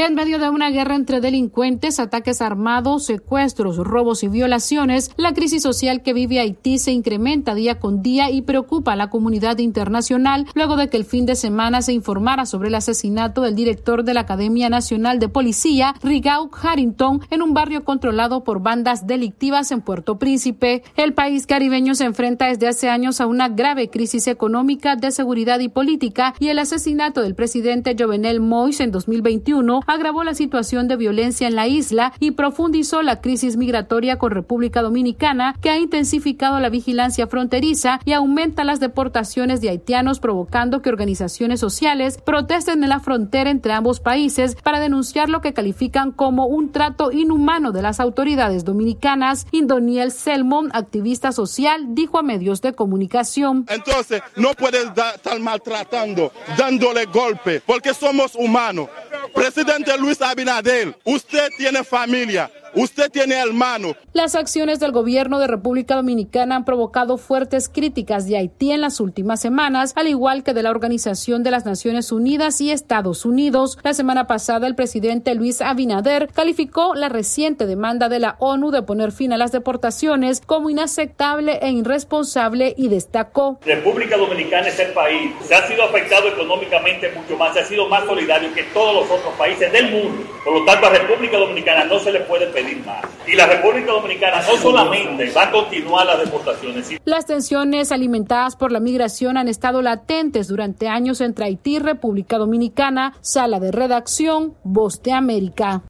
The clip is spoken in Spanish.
En medio de una guerra entre delincuentes, ataques armados, secuestros, robos y violaciones, la crisis social que vive Haití se incrementa día con día y preocupa a la comunidad internacional luego de que el fin de semana se informara sobre el asesinato del director de la Academia Nacional de Policía, Rigaud Harrington, en un barrio controlado por bandas delictivas en Puerto Príncipe. El país caribeño se enfrenta desde hace años a una grave crisis económica, de seguridad y política, y el asesinato del presidente Jovenel Moïse en 2021 agravó la situación de violencia en la isla y profundizó la crisis migratoria con República Dominicana, que ha intensificado la vigilancia fronteriza y aumenta las deportaciones de haitianos, provocando que organizaciones sociales protesten en la frontera entre ambos países para denunciar lo que califican como un trato inhumano de las autoridades dominicanas. Indoniel Selmon, activista social, dijo a medios de comunicación: entonces no puedes estar maltratando, dándole golpe, porque somos humanos. Presidente Luis Abinader, usted tiene familia, usted tiene hermano. Las acciones del gobierno de República Dominicana han provocado fuertes críticas de Haití en las últimas semanas, al igual que de la Organización de las Naciones Unidas y Estados Unidos. La semana pasada, el presidente Luis Abinader calificó la reciente demanda de la ONU de poner fin a las deportaciones como inaceptable e irresponsable y destacó: República Dominicana es el país, se ha sido afectado económicamente mucho más, se ha sido más solidario que todos los otros países del mundo. Por lo tanto, a República Dominicana no se le puede pedir más. Y la República Dominicana no solamente va a continuar las deportaciones. Las tensiones alimentadas por la migración han estado latentes durante años entre Haití y República Dominicana. Sala de redacción, Voz de América.